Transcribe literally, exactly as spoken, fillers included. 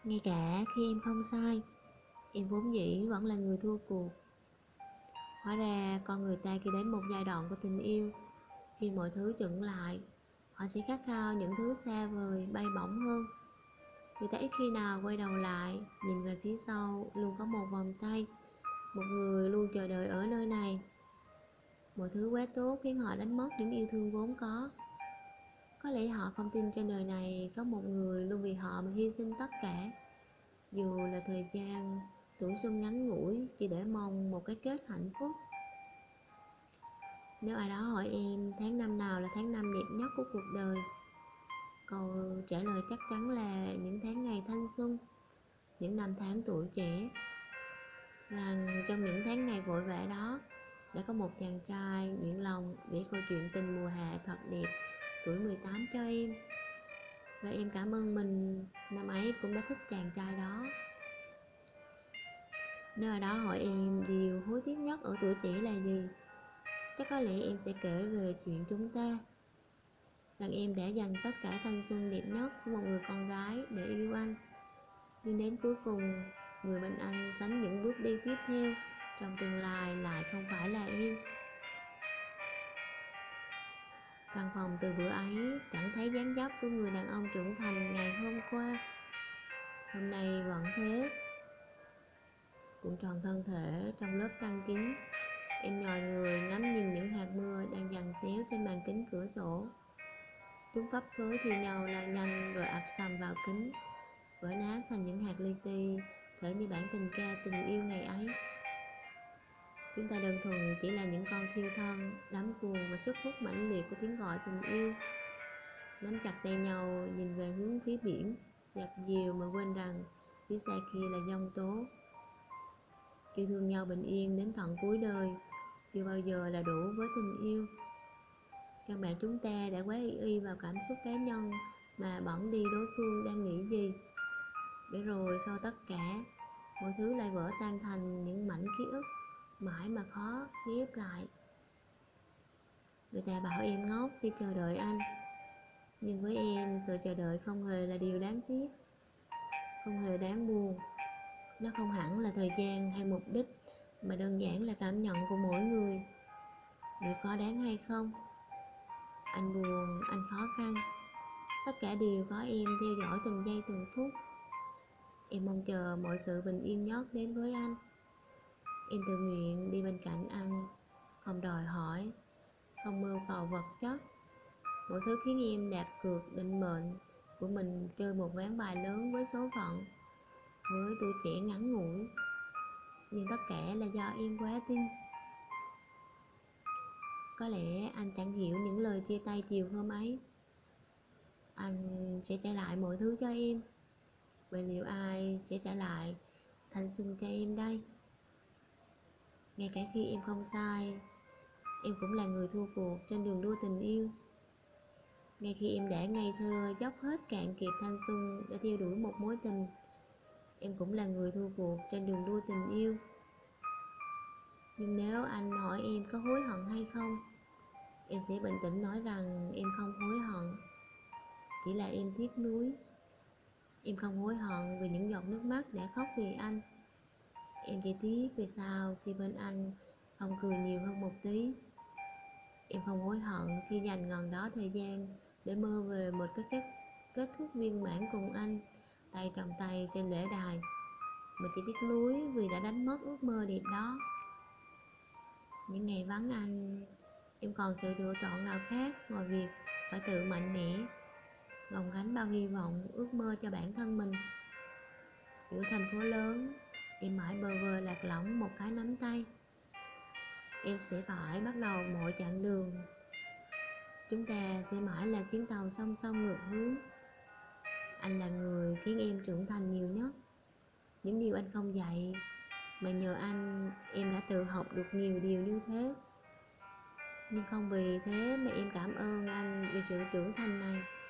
Ngay cả khi em không sai, em vốn dĩ vẫn là người thua cuộc. Hóa ra con người ta khi đến một giai đoạn của tình yêu, khi mọi thứ chững lại, họ sẽ khát khao những thứ xa vời, bay bổng hơn. Người ta ít khi nào quay đầu lại, nhìn về phía sau luôn có một vòng tay, một người luôn chờ đợi ở nơi này. Mọi thứ quá tốt khiến họ đánh mất những yêu thương vốn có. Có lẽ họ không tin trên đời này có một người luôn vì họ mà hy sinh tất cả, dù là thời gian, tuổi xuân ngắn ngủi, chỉ để mong một cái kết hạnh phúc. Nếu ai đó hỏi em tháng năm nào là tháng năm đẹp nhất của cuộc đời, câu trả lời chắc chắn là những tháng ngày thanh xuân, những năm tháng tuổi trẻ. Rằng trong những tháng ngày vội vã đó, đã có một chàng trai nguyện lòng để câu chuyện tình mùa hạ thật đẹp tuổi mười tám cho em. Và em cảm ơn mình năm ấy cũng đã thích chàng trai đó. Nếu ai đó hỏi em điều hối tiếc nhất ở tuổi trẻ là gì, chắc có lẽ em sẽ kể về chuyện chúng ta, rằng em đã dành tất cả thanh xuân đẹp nhất của một người con gái để yêu anh. Nhưng đến cuối cùng, người bên anh sánh những bước đi tiếp theo trong tương lai lại không phải là em. Căn phòng từ bữa ấy chẳng thấy dáng dấp của người đàn ông trưởng thành ngày hôm qua. Hôm nay vẫn thế, cuộn tròn thân thể trong lớp chăn kín. Em nhòi người ngắm nhìn những hạt mưa đang giằng xéo trên màn kính cửa sổ. Chúng phấp phới thi nhau lao nhanh rồi ập sầm vào kính, vỡ nát thành những hạt li ti, thể như bản tình ca tình yêu ngày ấy. Chúng ta đơn thuần chỉ là những con thiêu thân, đắm cuồng và sức hút mãnh liệt của tiếng gọi tình yêu. Nắm chặt tay nhau, nhìn về hướng phía biển, dập dìu mà quên rằng phía xa kia là giông tố. Yêu thương nhau bình yên đến tận cuối đời chưa bao giờ là đủ với tình yêu. Căn bản chúng ta đã quá y y vào cảm xúc cá nhân mà bẵng đi đối phương đang nghĩ gì. Để rồi sau tất cả, mọi thứ lại vỡ tan thành những mảnh ký ức mãi mà khó ghép lại. Người ta bảo em ngốc khi chờ đợi anh, nhưng với em sự chờ đợi không hề là điều đáng tiếc, không hề đáng buồn. Nó không hẳn là thời gian hay mục đích, mà đơn giản là cảm nhận của mỗi người. Liệu có đáng hay không? Anh buồn, anh khó khăn, tất cả đều có em theo dõi từng giây từng phút. Em mong chờ mọi sự bình yên nhất đến với anh. Em tự nguyện đi bên cạnh anh, không đòi hỏi, không mưu cầu vật chất. Mọi thứ khiến em đạt cược định mệnh của mình chơi một ván bài lớn với số phận, với tuổi trẻ ngắn ngủi. Nhưng tất cả là do em quá tin. Có lẽ anh chẳng hiểu những lời chia tay chiều hôm ấy. Anh sẽ trả lại mọi thứ cho em. Vậy liệu ai sẽ trả lại thanh xuân cho em đây? Ngay cả khi em không sai, em cũng là người thua cuộc trên đường đua tình yêu. Ngay khi em đã ngây thơ dốc hết cạn kiệt thanh xuân để theo đuổi một mối tình, em cũng là người thua cuộc trên đường đua tình yêu. Nhưng nếu anh hỏi em có hối hận hay không, em sẽ bình tĩnh nói rằng em không hối hận. Chỉ là em tiếc nuối. Em không hối hận vì những giọt nước mắt đã khóc vì anh. Em chỉ tiếc vì sao khi bên anh không cười nhiều hơn một tí. Em không hối hận khi dành ngần đó thời gian để mơ về một cái kết, kết thúc viên mãn cùng anh, tay trong tay trên lễ đài, mà chỉ tiếc nuối vì đã đánh mất ước mơ đẹp đó. Những ngày vắng anh, em còn sự lựa chọn nào khác ngoài việc phải tự mạnh mẽ gồng gánh bao hy vọng ước mơ cho bản thân mình. Giữa thành phố lớn, em mãi bơ vơ lạc lõng một cái nắm tay. Em sẽ phải bắt đầu mọi chặng đường. Chúng ta sẽ mãi là chuyến tàu song song ngược hướng. Anh là người khiến em trưởng thành nhiều nhất. Những điều anh không dạy, mà nhờ anh em đã tự học được nhiều điều như thế. Nhưng không vì thế mà em cảm ơn anh vì sự trưởng thành này.